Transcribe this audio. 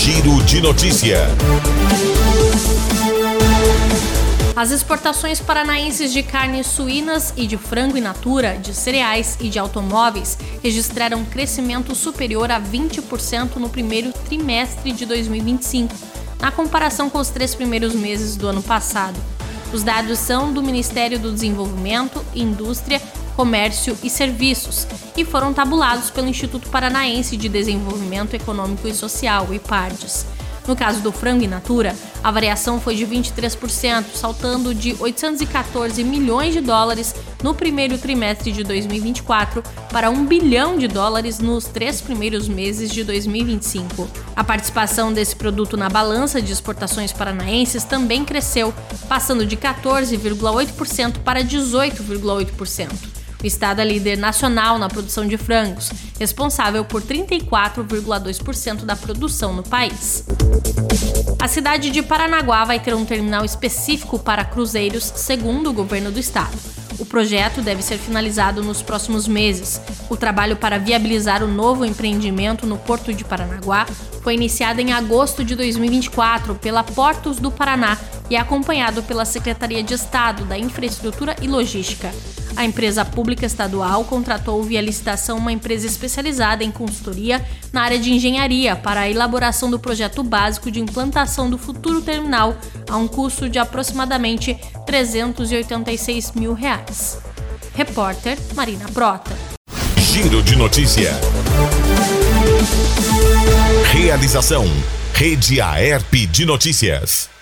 Giro de Notícia. As exportações paranaenses de carnes suínas e de frango in natura, de cereais e de automóveis registraram um crescimento superior a 20% no primeiro trimestre de 2025, na comparação com os 3 primeiros meses do ano passado. Os dados são do Ministério do Desenvolvimento, Indústria, Comércio e Serviços e foram tabulados pelo Instituto Paranaense de Desenvolvimento Econômico e Social, IPARDES. No caso do frango in natura, a variação foi de 23%, saltando de 814 milhões de dólares no primeiro trimestre de 2024 para 1 bilhão de dólares nos 3 primeiros meses de 2025. A participação desse produto na balança de exportações paranaenses também cresceu, passando de 14,8% para 18,8%. O estado é líder nacional na produção de frangos, responsável por 34,2% da produção no país. A cidade de Paranaguá vai ter um terminal específico para cruzeiros, segundo o governo do estado. O projeto deve ser finalizado nos próximos meses. O trabalho para viabilizar o novo empreendimento no Porto de Paranaguá foi iniciado em agosto de 2024 pela Portos do Paraná e é acompanhado pela Secretaria de Estado da Infraestrutura e Logística. A empresa pública estadual contratou via licitação uma empresa especializada em consultoria na área de engenharia para a elaboração do projeto básico de implantação do futuro terminal a um custo de aproximadamente R$ 386 mil. Repórter Marina Prota. Giro de Notícia. Realização: Rede Aerp de Notícias.